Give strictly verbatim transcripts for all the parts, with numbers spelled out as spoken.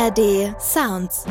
A R D Sounds.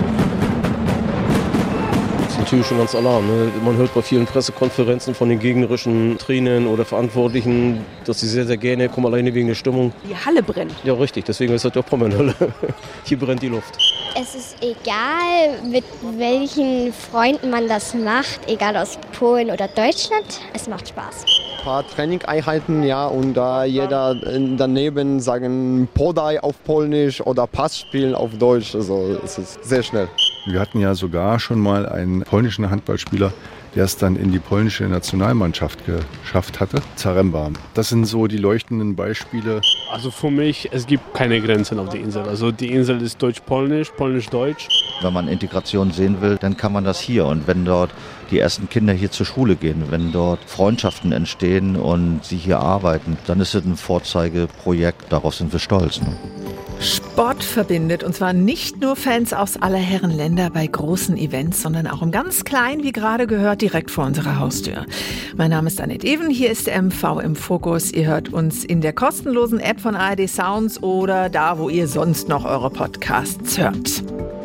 Das ist natürlich schon ganz Alarm. Ne? Man hört bei vielen Pressekonferenzen von den gegnerischen Trainern oder Verantwortlichen, dass sie sehr, sehr gerne kommen, alleine wegen der Stimmung. Die Halle brennt. Ja, richtig. Deswegen ist das ja Pommernhölle. Hier brennt die Luft. Es ist egal, mit welchen Freunden man das macht, egal aus Polen oder Deutschland. Es macht Spaß. Ein paar Trainingeinheiten, ja, und da äh, jeder daneben sagen Podaj auf Polnisch oder Pass spielen auf Deutsch. Also es ist sehr schnell. Wir hatten ja sogar schon mal einen polnischen Handballspieler, der es dann in die polnische Nationalmannschaft geschafft hatte, Zaremba. Das sind so die leuchtenden Beispiele. Also für mich, es gibt keine Grenzen auf der Insel. Also die Insel ist deutsch-polnisch, polnisch-deutsch. Wenn man Integration sehen will, dann kann man das hier. Und wenn dort die ersten Kinder hier zur Schule gehen, wenn dort Freundschaften entstehen und sie hier arbeiten, dann ist es ein Vorzeigeprojekt. Darauf sind wir stolz. Ne? Sport verbindet, und zwar nicht nur Fans aus aller Herren Länder bei großen Events, sondern auch im ganz Kleinen, wie gerade gehört, direkt vor unserer Haustür. Mein Name ist Annette Even, hier ist M V im Fokus. Ihr hört uns in der kostenlosen App von A R D Sounds oder da, wo ihr sonst noch eure Podcasts hört.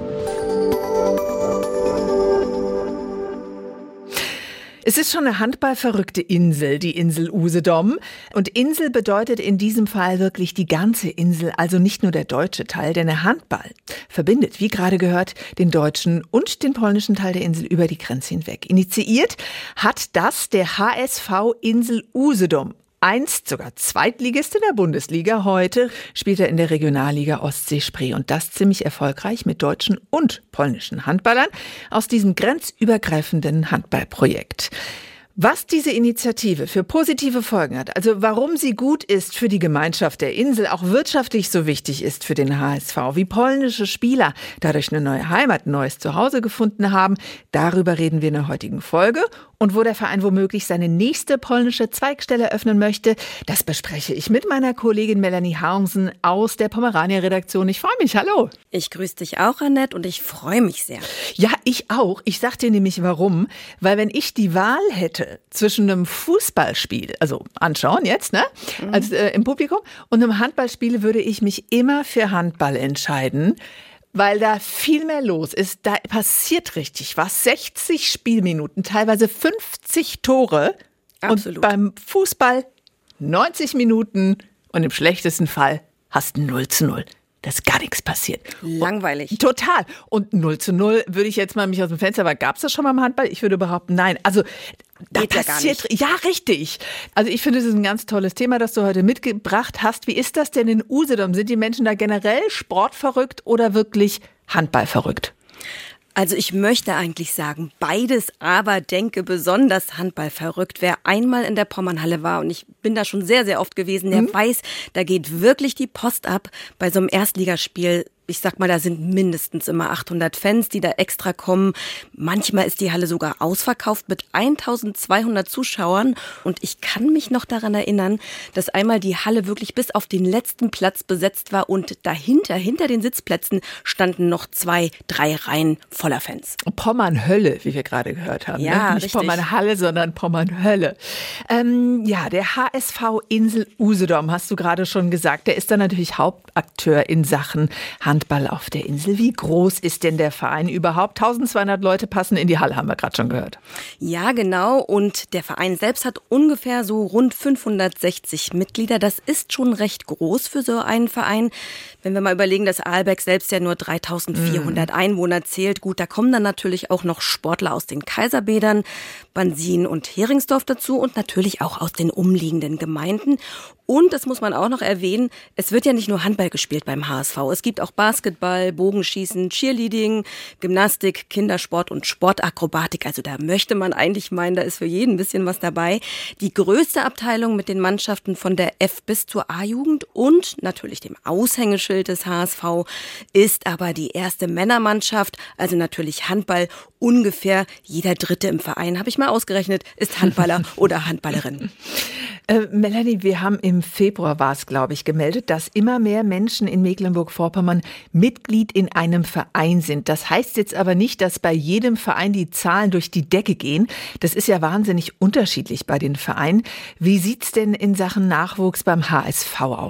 Es ist schon eine handballverrückte Insel, die Insel Usedom. Und Insel bedeutet in diesem Fall wirklich die ganze Insel, also nicht nur der deutsche Teil, denn der Handball verbindet, wie gerade gehört, den deutschen und den polnischen Teil der Insel über die Grenze hinweg. Initiiert hat das der H S V Insel Usedom. Einst sogar Zweitligist in der Bundesliga, heute spielt er in der Regionalliga Ostsee-Spree und das ziemlich erfolgreich mit deutschen und polnischen Handballern aus diesem grenzübergreifenden Handballprojekt. Was diese Initiative für positive Folgen hat, also warum sie gut ist für die Gemeinschaft der Insel, auch wirtschaftlich so wichtig ist für den H S V, wie polnische Spieler dadurch eine neue Heimat, ein neues Zuhause gefunden haben, darüber reden wir in der heutigen Folge. Und wo der Verein womöglich seine nächste polnische Zweigstelle öffnen möchte, das bespreche ich mit meiner Kollegin Melanie Harmsen aus der Pomerania-Redaktion. Ich freue mich, hallo. Ich grüße dich auch, Annette, und ich freue mich sehr. Ja, ich auch. Ich sag dir nämlich warum. Weil wenn ich die Wahl hätte zwischen einem Fußballspiel, also anschauen jetzt, ne, mhm. als äh, im Publikum, und einem Handballspiel, würde ich mich immer für Handball entscheiden. Weil da viel mehr los ist. Da passiert richtig was. sechzig Spielminuten, teilweise fünfzig Tore. Absolut. Und beim Fußball neunzig Minuten und im schlechtesten Fall hast du null zu null. Da ist gar nichts passiert. Langweilig. Und, total. Und null zu null würde ich jetzt mal mich aus dem Fenster, aber gab es das schon mal im Handball? Ich würde behaupten, nein. Also da Geht passiert, ja, gar nicht. ja, richtig. Also ich finde, das ist ein ganz tolles Thema, das du heute mitgebracht hast. Wie ist das denn in Usedom? Sind die Menschen da generell sportverrückt oder wirklich handballverrückt? Also ich möchte eigentlich sagen, beides, aber denke besonders handballverrückt. Wer einmal in der Pommernhalle war, und ich bin da schon sehr, sehr oft gewesen, der mhm. weiß, da geht wirklich die Post ab bei so einem Erstligaspiel. Ich sag mal, da sind mindestens immer achthundert Fans, die da extra kommen. Manchmal ist die Halle sogar ausverkauft mit eintausendzweihundert Zuschauern. Und ich kann mich noch daran erinnern, dass einmal die Halle wirklich bis auf den letzten Platz besetzt war. Und dahinter, hinter den Sitzplätzen, standen noch zwei, drei Reihen voller Fans. Pommernhölle, wie wir gerade gehört haben. Ja, ne? Nicht richtig. Pommernhalle, sondern Pommernhölle. Ähm, ja, der H S V Insel Usedom, hast du gerade schon gesagt, der ist dann natürlich Hauptakteur in Sachen Handball auf der Insel. Wie groß ist denn der Verein überhaupt? eintausendzweihundert Leute passen in die Halle, haben wir gerade schon gehört. Ja, genau. Und der Verein selbst hat ungefähr so rund fünfhundertsechzig Mitglieder. Das ist schon recht groß für so einen Verein. Wenn wir mal überlegen, dass Aalbeck selbst ja nur dreitausendvierhundert mm. Einwohner zählt. Gut, da kommen dann natürlich auch noch Sportler aus den Kaiserbädern, Bansin und Heringsdorf dazu und natürlich auch aus den umliegenden Gemeinden. Und, das muss man auch noch erwähnen, es wird ja nicht nur Handball gespielt beim H S V. Es gibt auch Basketball, Bogenschießen, Cheerleading, Gymnastik, Kindersport und Sportakrobatik. Also da möchte man eigentlich meinen, da ist für jeden ein bisschen was dabei. Die größte Abteilung mit den Mannschaften von der F- bis zur A-Jugend und natürlich dem Aushängeschild des H S V ist aber die erste Männermannschaft, also natürlich Handball. Ungefähr jeder Dritte im Verein, habe ich mal ausgerechnet, ist Handballer oder Handballerin. Äh, Melanie, wir haben im Februar, war es glaube ich, gemeldet, dass immer mehr Menschen in Mecklenburg-Vorpommern Mitglied in einem Verein sind. Das heißt jetzt aber nicht, dass bei jedem Verein die Zahlen durch die Decke gehen. Das ist ja wahnsinnig unterschiedlich bei den Vereinen. Wie sieht's denn in Sachen Nachwuchs beim H S V aus?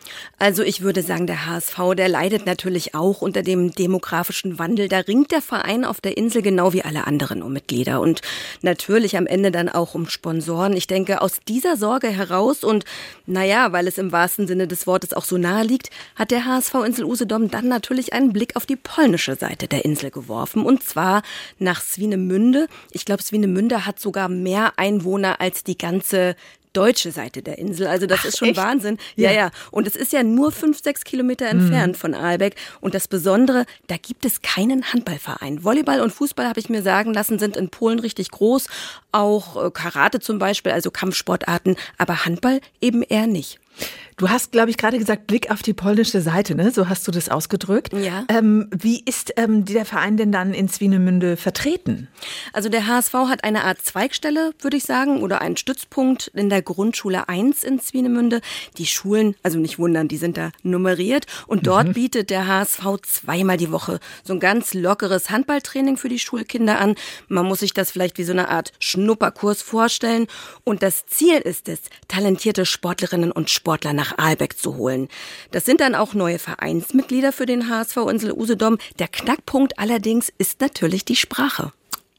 Also ich würde sagen, der H S V, der leidet natürlich auch unter dem demografischen Wandel. Da ringt der Verein auf der Insel genau wie alle anderen um Mitglieder und natürlich am Ende dann auch um Sponsoren. Ich denke, aus dieser Sorge heraus und naja, weil es im wahrsten Sinne des Wortes auch so nahe liegt, hat der H S V Insel Usedom dann natürlich einen Blick auf die polnische Seite der Insel geworfen und zwar nach Swinemünde. Ich glaube, Swinemünde hat sogar mehr Einwohner als die ganze deutsche Seite der Insel. Also das Ach, ist schon echt? Wahnsinn. Ja, ja, ja. Und es ist ja nur fünf, sechs Kilometer entfernt mhm. von Aalbeck. Und das Besondere, da gibt es keinen Handballverein. Volleyball und Fußball, habe ich mir sagen lassen, sind in Polen richtig groß. Auch Karate zum Beispiel, also Kampfsportarten. Aber Handball eben eher nicht. Du hast, glaube ich, gerade gesagt, Blick auf die polnische Seite, ne? So hast du das ausgedrückt. Ja. Ähm, wie ist ähm, der Verein denn dann in Swinemünde vertreten? Also der H S V hat eine Art Zweigstelle, würde ich sagen, oder einen Stützpunkt in der Grundschule eins in Swinemünde. Die Schulen, also nicht wundern, die sind da nummeriert. Und dort mhm. bietet der H S V zweimal die Woche so ein ganz lockeres Handballtraining für die Schulkinder an. Man muss sich das vielleicht wie so eine Art Schnupperkurs vorstellen. Und das Ziel ist es, talentierte Sportlerinnen und Sportler nach Aalbeck zu holen. Das sind dann auch neue Vereinsmitglieder für den H S V Insel Usedom. Der Knackpunkt allerdings ist natürlich die Sprache.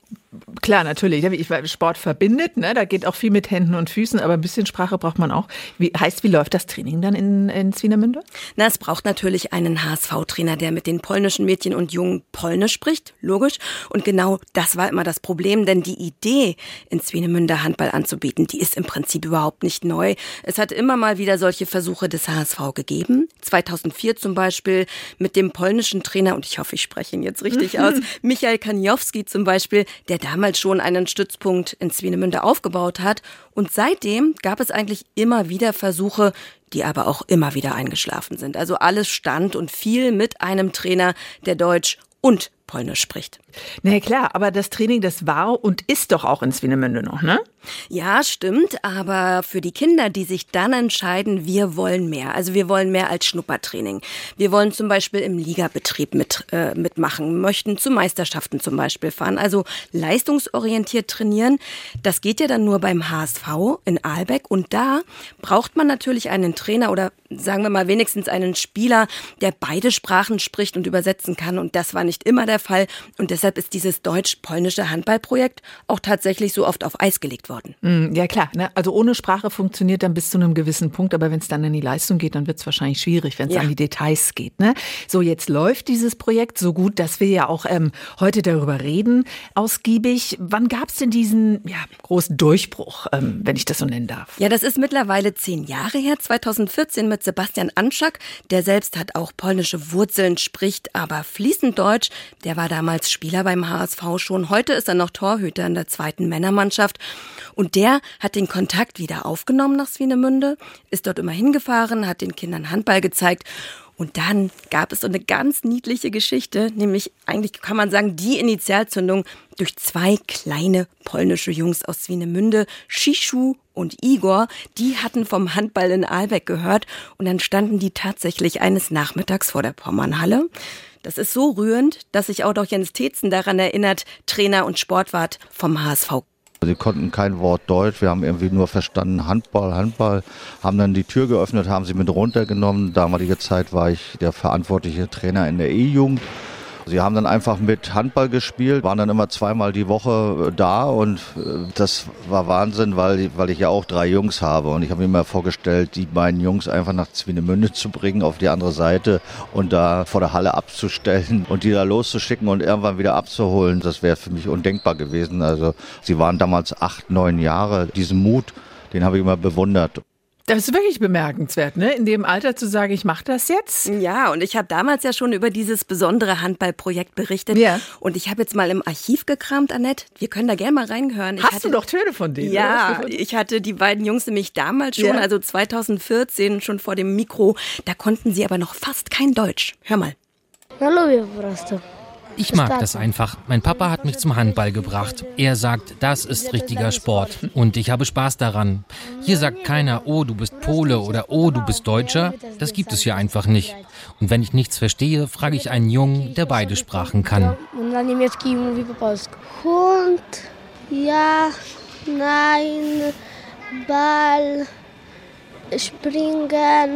Klar, natürlich. Sport verbindet, ne? Da geht auch viel mit Händen und Füßen, aber ein bisschen Sprache braucht man auch. Wie, heißt, wie läuft das Training dann in, in Swinemünde? Na, es braucht natürlich einen H S V-Trainer, der mit den polnischen Mädchen und Jungen Polnisch spricht, logisch. Und genau das war immer das Problem, denn die Idee, in Swinemünde Handball anzubieten, die ist im Prinzip überhaupt nicht neu. Es hat immer mal wieder solche Versuche des H S V gegeben. zweitausendvier zum Beispiel mit dem polnischen Trainer, und ich hoffe, ich spreche ihn jetzt richtig aus, Michael Kaniowski zum Beispiel, der damals schon einen Stützpunkt in Swinemünde aufgebaut hat. Und seitdem gab es eigentlich immer wieder Versuche, die aber auch immer wieder eingeschlafen sind. Also alles stand und fiel mit einem Trainer, der Deutsch und Polnisch spricht. Na klar, aber das Training, das war und ist doch auch in Swinemünde noch, ne? Ja, stimmt, aber für die Kinder, die sich dann entscheiden, wir wollen mehr. Also wir wollen mehr als Schnuppertraining. Wir wollen zum Beispiel im Ligabetrieb mit, äh, mitmachen, möchten zu Meisterschaften zum Beispiel fahren, also leistungsorientiert trainieren. Das geht ja dann nur beim H S V in Aalbeck und da braucht man natürlich einen Trainer oder sagen wir mal wenigstens einen Spieler, der beide Sprachen spricht und übersetzen kann und das war nicht immer der Fall und deshalb ist dieses deutsch-polnische Handballprojekt auch tatsächlich so oft auf Eis gelegt worden. Ja klar, ne? Also ohne Sprache funktioniert dann bis zu einem gewissen Punkt, aber wenn es dann in die Leistung geht, dann wird es wahrscheinlich schwierig, wenn es ja. an die Details geht. Ne? So, jetzt läuft dieses Projekt so gut, dass wir ja auch ähm, heute darüber reden, ausgiebig. Wann gab es denn diesen ja, großen Durchbruch, ähm, wenn ich das so nennen darf? Ja, das ist mittlerweile zehn Jahre her, zweitausendvierzehn mit Sebastian Anschak, der selbst hat auch polnische Wurzeln, spricht aber fließend Deutsch. Der war damals Spieler beim H S V schon. Heute ist er noch Torhüter in der zweiten Männermannschaft. Und der hat den Kontakt wieder aufgenommen nach Swinemünde, ist dort immer hingefahren, hat den Kindern Handball gezeigt. Und dann gab es so eine ganz niedliche Geschichte, nämlich eigentlich kann man sagen, die Initialzündung durch zwei kleine polnische Jungs aus Swinemünde, Shishu und Igor. Die hatten vom Handball in Aalbeck gehört und dann standen die tatsächlich eines Nachmittags vor der Pommernhalle. Das ist so rührend, dass sich auch noch Jens Teetzen daran erinnert, Trainer und Sportwart vom H S V. Sie konnten kein Wort Deutsch, wir haben irgendwie nur verstanden Handball, Handball, haben dann die Tür geöffnet, haben sie mit runtergenommen. Damalige Zeit war ich der verantwortliche Trainer in der E-Jugend. Sie haben dann einfach mit Handball gespielt, waren dann immer zweimal die Woche da und das war Wahnsinn, weil, weil ich ja auch drei Jungs habe und ich habe mir immer vorgestellt, die beiden Jungs einfach nach Swinemünde zu bringen, auf die andere Seite und da vor der Halle abzustellen und die da loszuschicken und irgendwann wieder abzuholen. Das wäre für mich undenkbar gewesen. Also sie waren damals acht, neun Jahre. Diesen Mut, den habe ich immer bewundert. Das ist wirklich bemerkenswert, ne? In dem Alter zu sagen, ich mache das jetzt. Ja, und ich habe damals ja schon über dieses besondere Handballprojekt berichtet. Ja. Und ich habe jetzt mal im Archiv gekramt, Annette. Wir können da gerne mal reinhören. Ich Hast hatte, du doch Töne von denen? Ja, ich hatte die beiden Jungs nämlich damals schon, ja. also zweitausendvierzehn, schon vor dem Mikro. Da konnten sie aber noch fast kein Deutsch. Hör mal. Hallo, po prostu. Ich mag das einfach. Mein Papa hat mich zum Handball gebracht. Er sagt, das ist richtiger Sport. Und ich habe Spaß daran. Hier sagt keiner, oh, du bist Pole oder oh, du bist Deutscher. Das gibt es hier einfach nicht. Und wenn ich nichts verstehe, frage ich einen Jungen, der beide Sprachen kann. Hund, ja, nein, Ball, springen.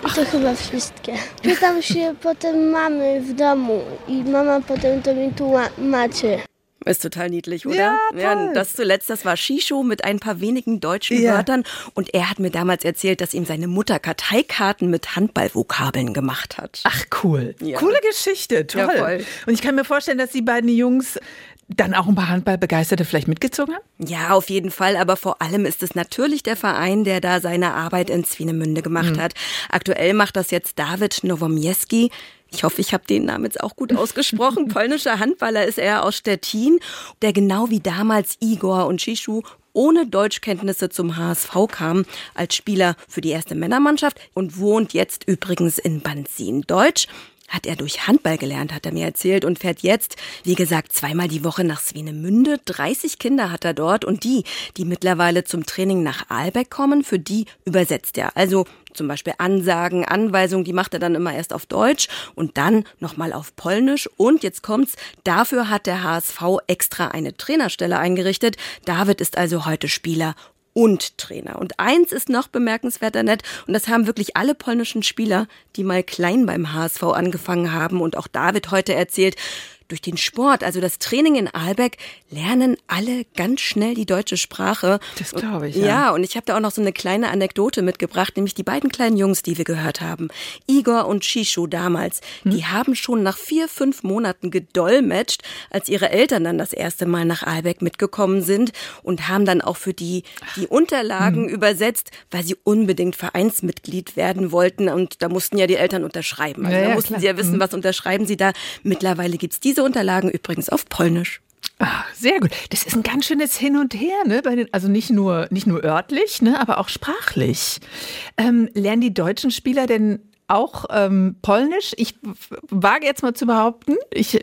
To chyba wszystkie. Pytam się potem mamy w domu i mama potem to mi tłumaczy. Ist total niedlich, oder? Ja, toll. Ja, das zuletzt, das war Shisho mit ein paar wenigen deutschen Ja. Wörtern. Und er hat mir damals erzählt, dass ihm seine Mutter Karteikarten mit Handballvokabeln gemacht hat. Ach, cool. Ja. Coole Geschichte, toll. Ja, voll. Und ich kann mir vorstellen, dass die beiden Jungs dann auch ein paar Handballbegeisterte vielleicht mitgezogen haben? Ja, auf jeden Fall. Aber vor allem ist es natürlich der Verein, der da seine Arbeit in Swinemünde gemacht Mhm. hat. Aktuell macht das jetzt David Nowomieski. Ich hoffe, ich habe den Namen jetzt auch gut ausgesprochen. Polnischer Handballer ist er aus Stettin, der genau wie damals Igor und Shishu ohne Deutschkenntnisse zum H S V kam, als Spieler für die erste Männermannschaft und wohnt jetzt übrigens in Banzin. Deutsch hat er durch Handball gelernt, hat er mir erzählt, und fährt jetzt, wie gesagt, zweimal die Woche nach Swinemünde. dreißig Kinder hat er dort, und die, die mittlerweile zum Training nach Ahlbeck kommen, für die übersetzt er. Also zum Beispiel Ansagen, Anweisungen, die macht er dann immer erst auf Deutsch und dann nochmal auf Polnisch. Und jetzt kommt's, dafür hat der H S V extra eine Trainerstelle eingerichtet. David ist also heute Spieler und Trainer. Und eins ist noch bemerkenswerter nett, und das haben wirklich alle polnischen Spieler, die mal klein beim H S V angefangen haben, und auch David heute erzählt, durch den Sport, also das Training in Ahlbeck, lernen alle ganz schnell die deutsche Sprache. Das glaube ich, ja. Ja, und ich habe da auch noch so eine kleine Anekdote mitgebracht, nämlich die beiden kleinen Jungs, die wir gehört haben. Igor und Shishu damals, hm? die haben schon nach vier, fünf Monaten gedolmetscht, als ihre Eltern dann das erste Mal nach Ahlbeck mitgekommen sind, und haben dann auch für die die Unterlagen hm. übersetzt, weil sie unbedingt Vereinsmitglied werden wollten, und da mussten ja die Eltern unterschreiben. Also ja, da ja, mussten klar. sie ja wissen, hm. was unterschreiben sie da. Mittlerweile gibt's diese Unterlagen übrigens auf Polnisch. Ah, sehr gut. Das ist ein ganz schönes Hin und Her, ne? Bei den, also nicht nur, nicht nur örtlich, ne? Aber auch sprachlich. Ähm, lernen die deutschen Spieler denn auch ähm, Polnisch? Ich wage jetzt mal zu behaupten, ich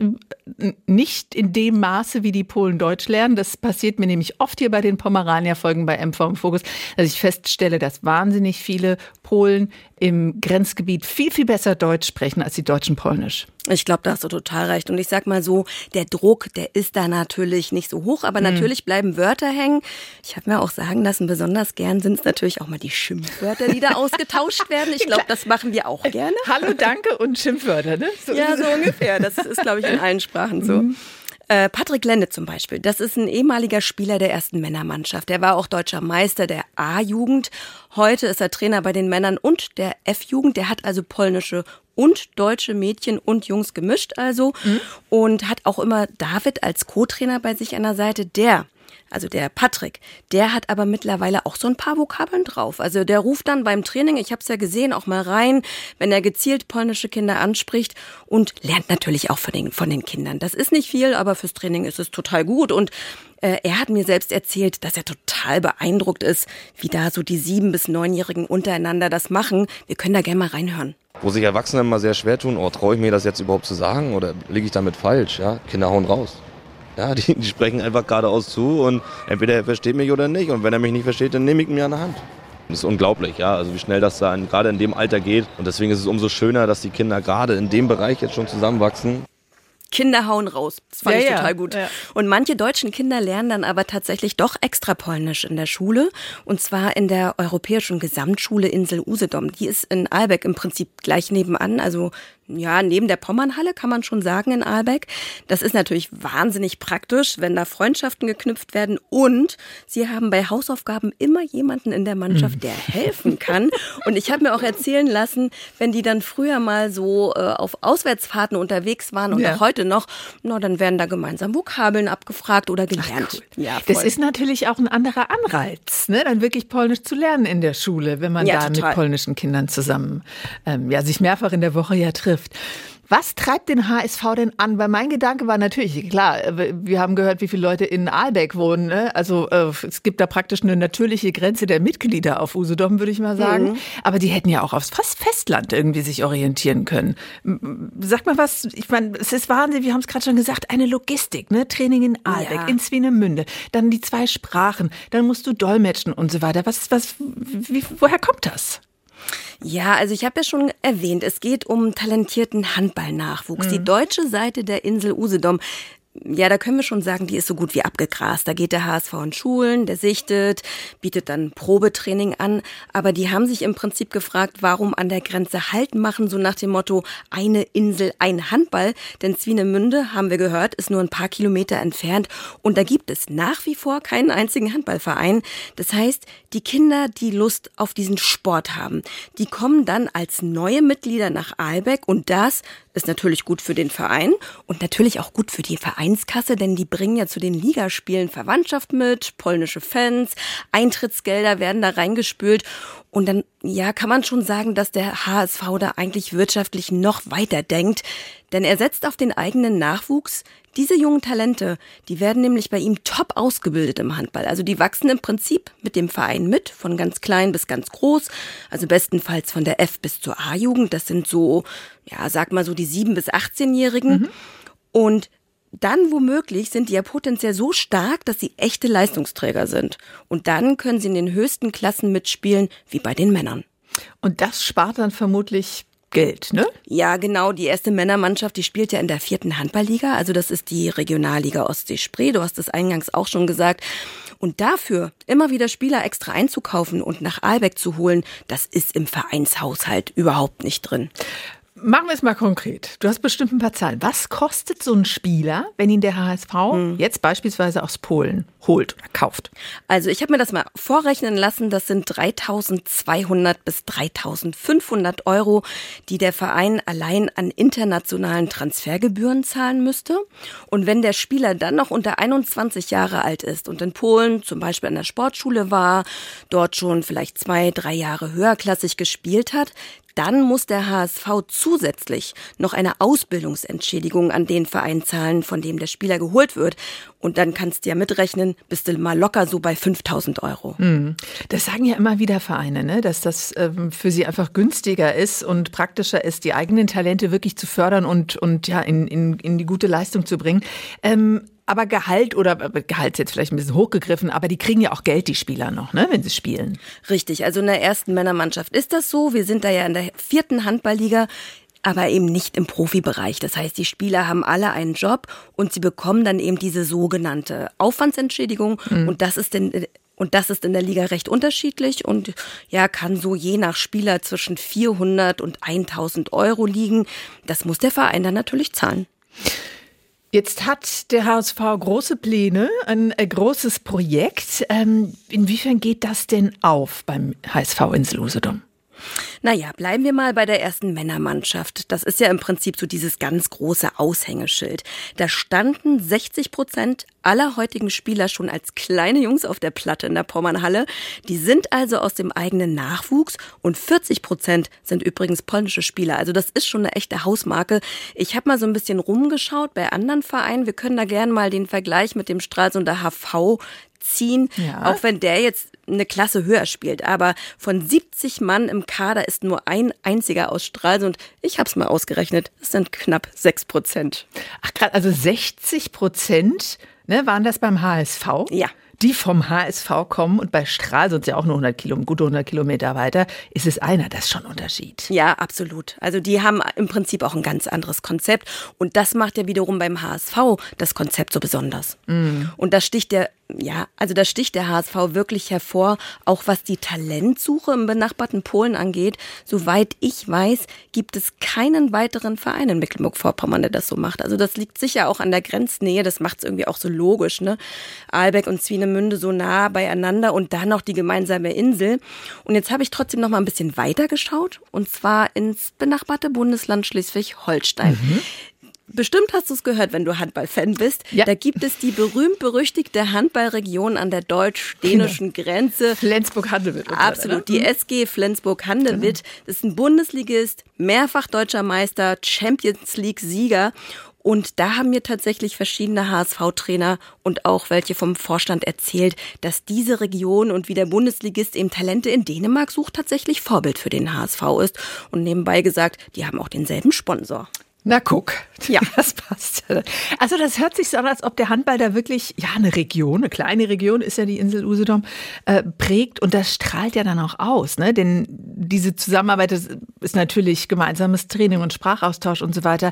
nicht in dem Maße, wie die Polen Deutsch lernen. Das passiert mir nämlich oft hier bei den Pomeranier-Folgen bei M V im Fokus, dass ich feststelle, dass wahnsinnig viele Polen im Grenzgebiet viel, viel besser Deutsch sprechen als die Deutschen Polnisch. Ich glaube, da hast du total recht. Und ich sag mal so, der Druck, der ist da natürlich nicht so hoch, aber mhm. natürlich bleiben Wörter hängen. Ich habe mir auch sagen lassen, besonders gern sind es natürlich auch mal die Schimpfwörter, die da ausgetauscht werden. Ich glaube, das machen wir auch gerne. Hallo, danke und Schimpfwörter, ne? So ja, so ungefähr. Das ist, glaube ich, in allen Sprachen so. Mhm. Äh, Patrick Lende zum Beispiel, das ist ein ehemaliger Spieler der ersten Männermannschaft. Der war auch deutscher Meister der A-Jugend. Heute ist er Trainer bei den Männern und der F-Jugend. Der hat also polnische und deutsche Mädchen und Jungs gemischt also. Mhm. Und hat auch immer David als Co-Trainer bei sich an der Seite. Der Also der Patrick, der hat aber mittlerweile auch so ein paar Vokabeln drauf. Also der ruft dann beim Training, ich habe es ja gesehen, auch mal rein, wenn er gezielt polnische Kinder anspricht, und lernt natürlich auch von den, von den Kindern. Das ist nicht viel, aber fürs Training ist es total gut. Und äh, er hat mir selbst erzählt, dass er total beeindruckt ist, wie da so die sieben- bis neunjährigen untereinander das machen. Wir können da gerne mal reinhören. Wo sich Erwachsene immer sehr schwer tun, oh, traue ich mir das jetzt überhaupt zu sagen oder liege ich damit falsch? Ja? Kinder hauen raus. Ja, die, die sprechen einfach geradeaus zu, und entweder er versteht mich oder nicht. Und wenn er mich nicht versteht, dann nehme ich ihn mir an der Hand. Das ist unglaublich, ja, also wie schnell das da in, gerade in dem Alter geht. Und deswegen ist es umso schöner, dass die Kinder gerade in dem Bereich jetzt schon zusammenwachsen. Kinder hauen raus. Das fand ja, ich ja. total gut. Ja. Und manche deutschen Kinder lernen dann aber tatsächlich doch extra Polnisch in der Schule. Und zwar in der Europäischen Gesamtschule Insel Usedom. Die ist in Ahlbeck im Prinzip gleich nebenan, also ja, neben der Pommernhalle kann man schon sagen in Ahlbeck. Das ist natürlich wahnsinnig praktisch, wenn da Freundschaften geknüpft werden, und sie haben bei Hausaufgaben immer jemanden in der Mannschaft, der helfen kann. Und ich habe mir auch erzählen lassen, wenn die dann früher mal so äh, auf Auswärtsfahrten unterwegs waren und ja. auch heute noch, na, dann werden da gemeinsam Vokabeln abgefragt oder gelernt. Ach, cool. Ja, voll. Das ist natürlich auch ein anderer Anreiz, ne? Dann wirklich Polnisch zu lernen in der Schule, wenn man Ja, da total. mit polnischen Kindern zusammen ähm, ja, sich mehrfach in der Woche ja trifft. Was treibt den H S V denn an? Weil mein Gedanke war natürlich, klar, wir haben gehört, wie viele Leute in Ahlbeck wohnen. Ne? Also äh, es gibt da praktisch eine natürliche Grenze der Mitglieder auf Usedom, würde ich mal sagen. Mhm. Aber die hätten ja auch aufs Festland irgendwie sich orientieren können. Sag mal was, ich meine, es ist Wahnsinn, wir haben es gerade schon gesagt, eine Logistik, ne? Training in Ahlbeck, ja. in Swinemünde, dann die zwei Sprachen, dann musst du dolmetschen und so weiter. Was, was, wie, woher kommt das? Ja, also ich habe ja schon erwähnt, es geht um talentierten Handballnachwuchs. Mhm. Die deutsche Seite der Insel Usedom ja, da können wir schon sagen, die ist so gut wie abgegrast. Da geht der H S V in Schulen, der sichtet, bietet dann Probetraining an. Aber die haben sich im Prinzip gefragt, warum an der Grenze Halt machen, so nach dem Motto, eine Insel, ein Handball. Denn Swinemünde, haben wir gehört, ist nur ein paar Kilometer entfernt. Und da gibt es nach wie vor keinen einzigen Handballverein. Das heißt, die Kinder, die Lust auf diesen Sport haben, die kommen dann als neue Mitglieder nach Ahlbeck. Und das ist natürlich gut für den Verein und natürlich auch gut für die Vereinskasse, denn die bringen ja zu den Ligaspielen Verwandtschaft mit, polnische Fans, Eintrittsgelder werden da reingespült. Und dann, ja, kann man schon sagen, dass der H S V da eigentlich wirtschaftlich noch weiter denkt, denn er setzt auf den eigenen Nachwuchs. Diese jungen Talente, die werden nämlich bei ihm top ausgebildet im Handball. Also die wachsen im Prinzip mit dem Verein mit, von ganz klein bis ganz groß. Also bestenfalls von der F bis zur A-Jugend. Das sind so, ja, sag mal so die sieben- bis achtzehnjährigen. Mhm. Und dann womöglich sind die ja potenziell so stark, dass sie echte Leistungsträger sind. Und dann können sie in den höchsten Klassen mitspielen, wie bei den Männern. Und das spart dann vermutlich Geld, ne? Ja, genau. Die erste Männermannschaft, die spielt ja in der vierten Handballliga. Also das ist die Regionalliga Ostsee-Spree. Du hast es eingangs auch schon gesagt. Und dafür immer wieder Spieler extra einzukaufen und nach Ahlbeck zu holen, das ist im Vereinshaushalt überhaupt nicht drin. Machen wir es mal konkret. Du hast bestimmt ein paar Zahlen. Was kostet so ein Spieler, wenn ihn der H S V hm. jetzt beispielsweise aus Polen holt oder kauft? Also ich habe mir das mal vorrechnen lassen. Das sind dreitausendzweihundert bis dreitausendfünfhundert Euro, die der Verein allein an internationalen Transfergebühren zahlen müsste. Und wenn der Spieler dann noch unter einundzwanzig Jahre alt ist und in Polen zum Beispiel an der Sportschule war, dort schon vielleicht zwei, drei Jahre höherklassig gespielt hat, dann muss der H S V zusätzlich noch eine Ausbildungsentschädigung an den Verein zahlen, von dem der Spieler geholt wird. Und dann kannst du ja mitrechnen, bist du mal locker so bei fünftausend Euro. Das sagen ja immer wieder Vereine, ne? Dass das ähm, für sie einfach günstiger ist und praktischer ist, die eigenen Talente wirklich zu fördern und, und ja, in, in, in die gute Leistung zu bringen. Ähm, Aber Gehalt oder Gehalt ist jetzt vielleicht ein bisschen hochgegriffen, aber die kriegen ja auch Geld, die Spieler noch, ne, wenn sie spielen. Richtig, also in der ersten Männermannschaft ist das so. Wir sind da ja in der vierten Handballliga, aber eben nicht im Profibereich. Das heißt, die Spieler haben alle einen Job und sie bekommen dann eben diese sogenannte Aufwandsentschädigung. Mhm. Und das ist denn Und das ist in der Liga recht unterschiedlich und ja, kann so je nach Spieler zwischen vierhundert und tausend Euro liegen. Das muss der Verein dann natürlich zahlen. Jetzt hat der H S V große Pläne, ein äh, großes Projekt. Ähm, inwiefern geht das denn auf beim H S V Insel-Usedom? Naja, bleiben wir mal bei der ersten Männermannschaft. Das ist ja im Prinzip so dieses ganz große Aushängeschild. Da standen sechzig Prozent aller heutigen Spieler schon als kleine Jungs auf der Platte in der Pommernhalle. Die sind also aus dem eigenen Nachwuchs und vierzig Prozent sind übrigens polnische Spieler. Also das ist schon eine echte Hausmarke. Ich habe mal so ein bisschen rumgeschaut bei anderen Vereinen. Wir können da gerne mal den Vergleich mit dem Stralsunder H V ziehen, ja. Auch wenn der jetzt eine Klasse höher spielt. Aber von siebzig Mann im Kader ist nur ein einziger aus Stralsund. Ich habe es mal ausgerechnet, das sind knapp sechs Prozent. Ach gerade, also sechzig Prozent, ne, waren das beim H S V? Ja. Die vom H S V kommen und bei Stralsund ja auch nur hundert Kilometer, gute hundert Kilometer weiter, ist es einer, das ist schon ein Unterschied. Ja, absolut. Also die haben im Prinzip auch ein ganz anderes Konzept und das macht ja wiederum beim H S V das Konzept so besonders. Mm. Und das sticht der Ja, also da sticht der H S V wirklich hervor, auch was die Talentsuche im benachbarten Polen angeht. Soweit ich weiß, gibt es keinen weiteren Verein in Mecklenburg-Vorpommern, der das so macht. Also das liegt sicher auch an der Grenznähe, das macht es irgendwie auch so logisch, ne? Ahlbeck und Swinemünde so nah beieinander und dann noch die gemeinsame Insel. Und jetzt habe ich trotzdem noch mal ein bisschen weiter geschaut und zwar ins benachbarte Bundesland Schleswig-Holstein. Mhm. Bestimmt hast du es gehört, wenn du Handballfan bist. Ja. Da gibt es die berühmt-berüchtigte Handballregion an der deutsch-dänischen genau. Grenze. Flensburg-Handewitt. Absolut, die S G Flensburg-Handewitt. Genau. Das ist ein Bundesligist, mehrfach deutscher Meister, Champions-League-Sieger. Und da haben mir tatsächlich verschiedene H S V-Trainer und auch welche vom Vorstand erzählt, dass diese Region und wie der Bundesligist eben Talente in Dänemark sucht, tatsächlich Vorbild für den H S V ist. Und nebenbei gesagt, die haben auch denselben Sponsor. Na guck, ja, das passt. Also das hört sich so an, als ob der Handball da wirklich, ja, eine Region, eine kleine Region ist ja die Insel Usedom, äh, prägt und das strahlt ja dann auch aus, ne? Denn diese Zusammenarbeit ist, ist natürlich gemeinsames Training und Sprachaustausch und so weiter.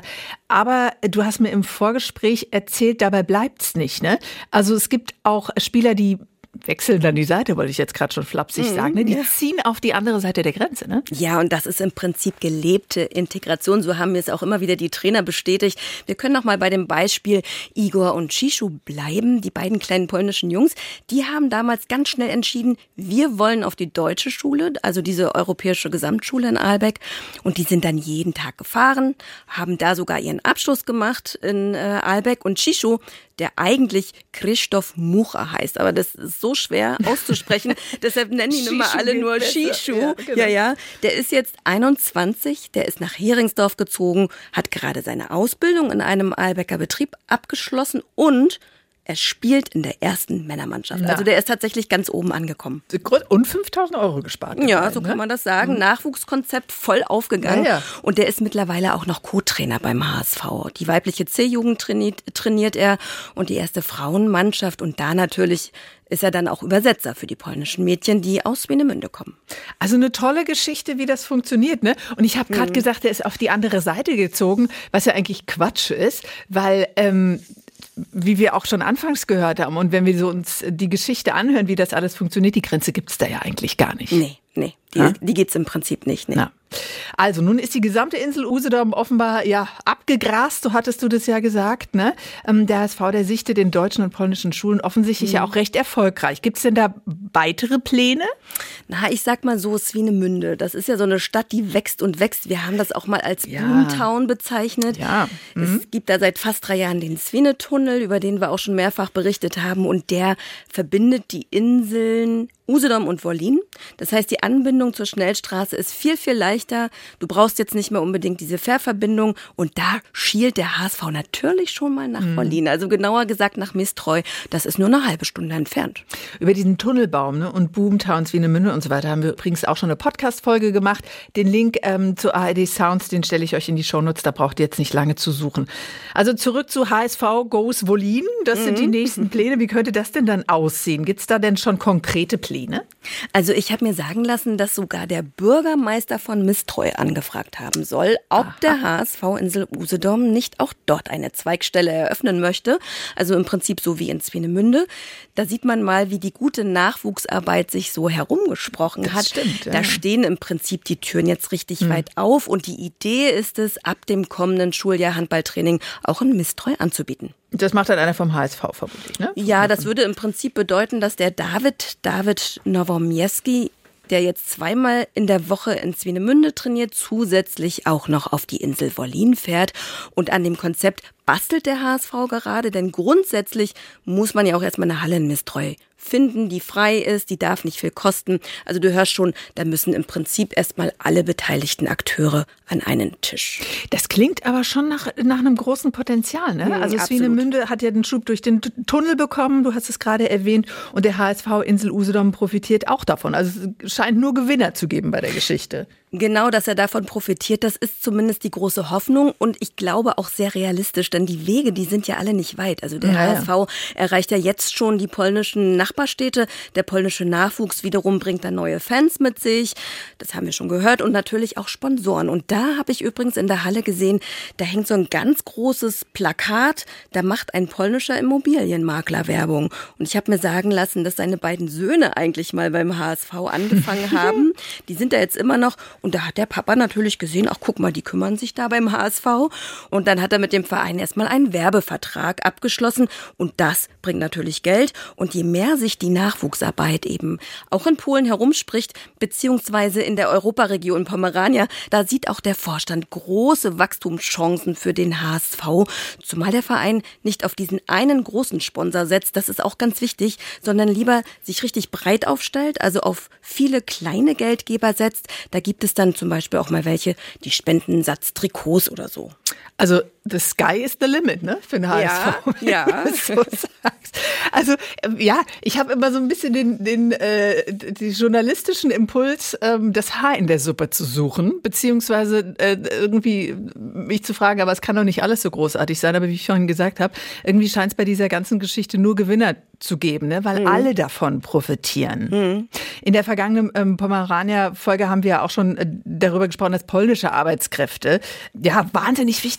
Aber du hast mir im Vorgespräch erzählt, dabei bleibt's nicht, ne? Also es gibt auch Spieler, die wechseln dann die Seite, wollte ich jetzt gerade schon flapsig mhm, sagen. Ne? Die ja. ziehen auf die andere Seite der Grenze. Ne? Ja, und das ist im Prinzip gelebte Integration. So haben mir es auch immer wieder die Trainer bestätigt. Wir können noch mal bei dem Beispiel Igor und Ciszu bleiben. Die beiden kleinen polnischen Jungs, die haben damals ganz schnell entschieden, wir wollen auf die deutsche Schule, also diese europäische Gesamtschule in Ahlbeck. Und die sind dann jeden Tag gefahren, haben da sogar ihren Abschluss gemacht in äh, Ahlbeck. Und Ciszu, der eigentlich Krzysztof Mucha heißt, aber das ist so schwer auszusprechen, deshalb nennen ihn immer alle nur Ciszu. Ja, genau. ja, ja. Der ist jetzt einundzwanzig, der ist nach Heringsdorf gezogen, hat gerade seine Ausbildung in einem Ahlbecker Betrieb abgeschlossen und er spielt in der ersten Männermannschaft. Na. Also der ist tatsächlich ganz oben angekommen. Und fünftausend Euro gespart. Ja, dabei, so ne? kann man das sagen. Mhm. Nachwuchskonzept voll aufgegangen. Ja, ja. Und der ist mittlerweile auch noch Co-Trainer beim H S V. Die weibliche C-Jugend trainiert, trainiert er und die erste Frauenmannschaft. Und da natürlich ist er dann auch Übersetzer für die polnischen Mädchen, die aus Swinemünde kommen. Also eine tolle Geschichte, wie das funktioniert, ne? Und ich habe gerade mhm. gesagt, er ist auf die andere Seite gezogen, was ja eigentlich Quatsch ist, weil ähm, wie wir auch schon anfangs gehört haben und wenn wir so uns die Geschichte anhören, wie das alles funktioniert, die Grenze gibt's da ja eigentlich gar nicht. Nee, nee, die, ja? die gibt's im Prinzip nicht. Nee. Na. Also nun ist die gesamte Insel Usedom offenbar ja abgegrast, so hattest du das ja gesagt, ne? Der H S V, der sichtet in deutschen und polnischen Schulen offensichtlich mhm. ja auch recht erfolgreich. Gibt's denn da weitere Pläne? Na, ich sag mal so, Swinemünde, das ist ja so eine Stadt, die wächst und wächst. Wir haben das auch mal als ja. Boomtown bezeichnet. Ja. Mhm. Es gibt da seit fast drei Jahren den Swinetunnel, über den wir auch schon mehrfach berichtet haben und der verbindet die Inseln Usedom und Wollin. Das heißt, die Anbindung zur Schnellstraße ist viel, viel leichter. Du brauchst jetzt nicht mehr unbedingt diese Fährverbindung. Und da schielt der H S V natürlich schon mal nach mhm. Wollin. Also genauer gesagt nach Mistreu. Das ist nur eine halbe Stunde entfernt. Über diesen Tunnelbaum ne, und Boomtowns wie Swinemünde und so weiter haben wir übrigens auch schon eine Podcast-Folge gemacht. Den Link ähm, zu A R D Sounds, den stelle ich euch in die Shownotes. Da braucht ihr jetzt nicht lange zu suchen. Also zurück zu H S V Goes Wollin. Das mhm. sind die nächsten Pläne. Wie könnte das denn dann aussehen? Gibt es da denn schon konkrete Pläne? Also ich habe mir sagen lassen, dass sogar der Bürgermeister von Mistreu angefragt haben soll, ob Aha. der H S V Insel Usedom nicht auch dort eine Zweigstelle eröffnen möchte. Also im Prinzip so wie in Swinemünde. Da sieht man mal, wie die gute Nachwuchsarbeit sich so herumgesprochen das hat. Stimmt, ja. Da stehen im Prinzip die Türen jetzt richtig mhm. weit auf. Und die Idee ist es, ab dem kommenden Schuljahr Handballtraining auch in Mistreu anzubieten. Das macht dann einer vom H S V vermutlich, ne? Ja, das würde im Prinzip bedeuten, dass der David, David Nowomierski, der jetzt zweimal in der Woche in Swinemünde trainiert, zusätzlich auch noch auf die Insel Wollin fährt. Und an dem Konzept bastelt der H S V gerade, denn grundsätzlich muss man ja auch erstmal eine Halle in Mistreu finden, die frei ist, die darf nicht viel kosten. Also du hörst schon, da müssen im Prinzip erstmal alle beteiligten Akteure an einen Tisch. Das klingt aber schon nach, nach einem großen Potenzial, ne? Also Absolut. Swinemünde hat ja den Schub durch den Tunnel bekommen, du hast es gerade erwähnt, und der H S V Insel Usedom profitiert auch davon. Also es scheint nur Gewinner zu geben bei der Geschichte. Genau, dass er davon profitiert, das ist zumindest die große Hoffnung und ich glaube auch sehr realistisch, denn die Wege, die sind ja alle nicht weit. Also der ja, H S V ja. erreicht ja jetzt schon die polnischen Nachbarstädte, der polnische Nachwuchs wiederum bringt da neue Fans mit sich, das haben wir schon gehört, und natürlich auch Sponsoren. Und da habe ich übrigens in der Halle gesehen, da hängt so ein ganz großes Plakat, da macht ein polnischer Immobilienmakler Werbung. Und ich habe mir sagen lassen, dass seine beiden Söhne eigentlich mal beim H S V angefangen haben. Die sind da jetzt immer noch. Und da hat der Papa natürlich gesehen, ach guck mal, die kümmern sich da beim H S V. Und dann hat er mit dem Verein erstmal einen Werbevertrag abgeschlossen. Und das bringt natürlich Geld. Und je mehr sich die Nachwuchsarbeit eben auch in Polen herumspricht, beziehungsweise in der Europaregion Pomerania, da sieht auch der Vorstand große Wachstumschancen für den H S V. Zumal der Verein nicht auf diesen einen großen Sponsor setzt, das ist auch ganz wichtig, sondern lieber sich richtig breit aufstellt, also auf viele kleine Geldgeber setzt. Da gibt es dann zum Beispiel auch mal welche, die spenden Satz Trikots oder so. Also the sky is the limit, ne, für den H S V. Ja, ja. So sagst. Also ja, ich habe immer so ein bisschen den, den äh, die journalistischen Impuls, ähm, das Haar in der Suppe zu suchen, beziehungsweise äh, irgendwie mich zu fragen, aber es kann doch nicht alles so großartig sein. Aber wie ich vorhin gesagt habe, irgendwie scheint es bei dieser ganzen Geschichte nur Gewinner zu geben, ne, weil mhm. alle davon profitieren. Mhm. In der vergangenen ähm, Pomerania-Folge haben wir ja auch schon äh, darüber gesprochen, dass polnische Arbeitskräfte ja wahnsinnig wichtig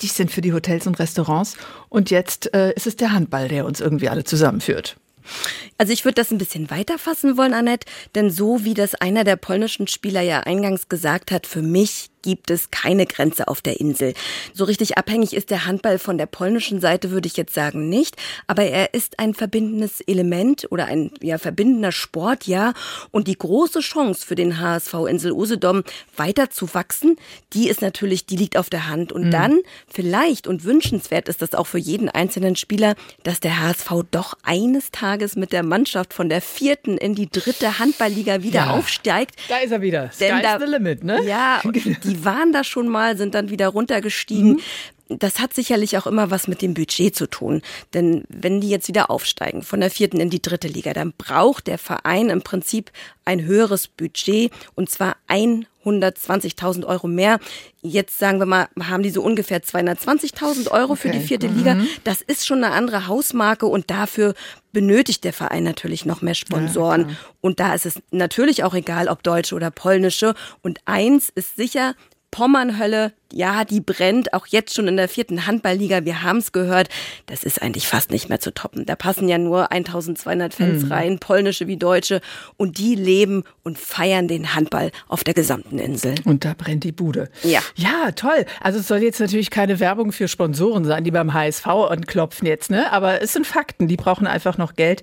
wichtig sind für die Hotels und Restaurants. Und jetzt äh, ist es der Handball, der uns irgendwie alle zusammenführt. Also ich würde das ein bisschen weiter fassen wollen, Annette, denn so wie das einer der polnischen Spieler ja eingangs gesagt hat, für mich gibt es keine Grenze auf der Insel. So richtig abhängig ist der Handball von der polnischen Seite, würde ich jetzt sagen, nicht. Aber er ist ein verbindendes Element oder ein ja, verbindender Sport, ja. Und die große Chance für den H S V Insel Usedom weiter zu wachsen, die ist natürlich, die liegt auf der Hand. Und mhm. dann vielleicht und wünschenswert ist das auch für jeden einzelnen Spieler, dass der H S V doch eines Tages mit der Mannschaft von der vierten in die dritte Handballliga wieder ja. aufsteigt. Da ist er wieder. Denn Sky's da, the limit, ne? Ja, die waren da schon mal, sind dann wieder runtergestiegen. Mhm. Das hat sicherlich auch immer was mit dem Budget zu tun. Denn wenn die jetzt wieder aufsteigen, von der vierten in die dritte Liga, dann braucht der Verein im Prinzip ein höheres Budget, und zwar hundertzwanzigtausend Euro mehr. Jetzt sagen wir mal, haben die so ungefähr zweihundertzwanzigtausend Euro okay. für die vierte mhm. Liga. Das ist schon eine andere Hausmarke, und dafür benötigt der Verein natürlich noch mehr Sponsoren. Ja, und da ist es natürlich auch egal, ob deutsche oder polnische. Und eins ist sicher, Pommernhölle, ja, die brennt auch jetzt schon in der vierten Handballliga. Wir haben es gehört. Das ist eigentlich fast nicht mehr zu toppen. Da passen ja nur eintausendzweihundert Fans mhm. rein, polnische wie deutsche. Und die leben und feiern den Handball auf der gesamten Insel. Und da brennt die Bude. Ja. Ja, toll. Also es soll jetzt natürlich keine Werbung für Sponsoren sein, die beim H S V anklopfen jetzt, ne? Aber es sind Fakten. Die brauchen einfach noch Geld.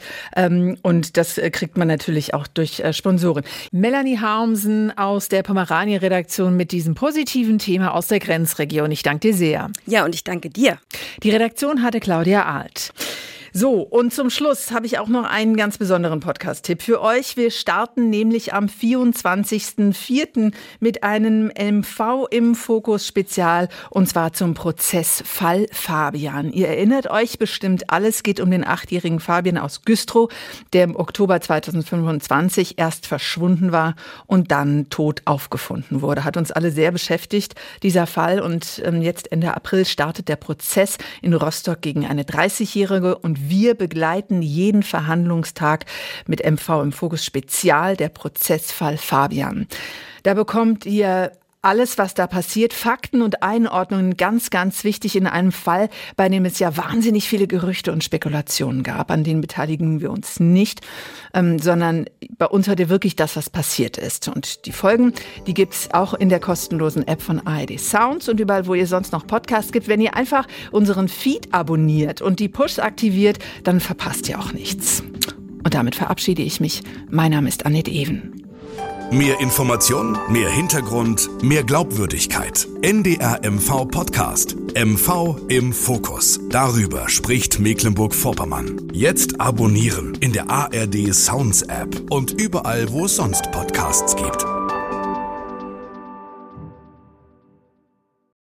Und das kriegt man natürlich auch durch Sponsoren. Melanie Harmsen aus der Pomeranien-Redaktion mit diesem positiven Thema aus der Grenzregion. Ich danke dir sehr. Ja, und ich danke dir. Die Redaktion hatte Claudia Arlt. So, und zum Schluss habe ich auch noch einen ganz besonderen Podcast-Tipp für euch. Wir starten nämlich am vierundzwanzigsten vierten mit einem M V im Fokus Spezial, und zwar zum Prozessfall Fabian. Ihr erinnert euch bestimmt, alles geht um den achtjährigen Fabian aus Güstrow, der im Oktober zweitausendfünfundzwanzig erst verschwunden war und dann tot aufgefunden wurde. Hat uns alle sehr beschäftigt, dieser Fall. Und ähm, jetzt Ende April startet der Prozess in Rostock gegen eine dreißigjährige, und wir begleiten jeden Verhandlungstag mit M V im Fokus Spezial, der Prozessfall Fabian. Da bekommt ihr alles, was da passiert, Fakten und Einordnungen, ganz, ganz wichtig in einem Fall, bei dem es ja wahnsinnig viele Gerüchte und Spekulationen gab. An denen beteiligen wir uns nicht, ähm, sondern bei uns hört ihr wirklich das, was passiert ist. Und die Folgen, die gibt's auch in der kostenlosen App von A R D Sounds und überall, wo ihr sonst noch Podcasts gibt. Wenn ihr einfach unseren Feed abonniert und die Pushs aktiviert, dann verpasst ihr auch nichts. Und damit verabschiede ich mich. Mein Name ist Annette Even. Mehr Information, mehr Hintergrund, mehr Glaubwürdigkeit. N D R M V Podcast. M V im Fokus. Darüber spricht Mecklenburg-Vorpommern. Jetzt abonnieren in der A R D Sounds App und überall, wo es sonst Podcasts gibt.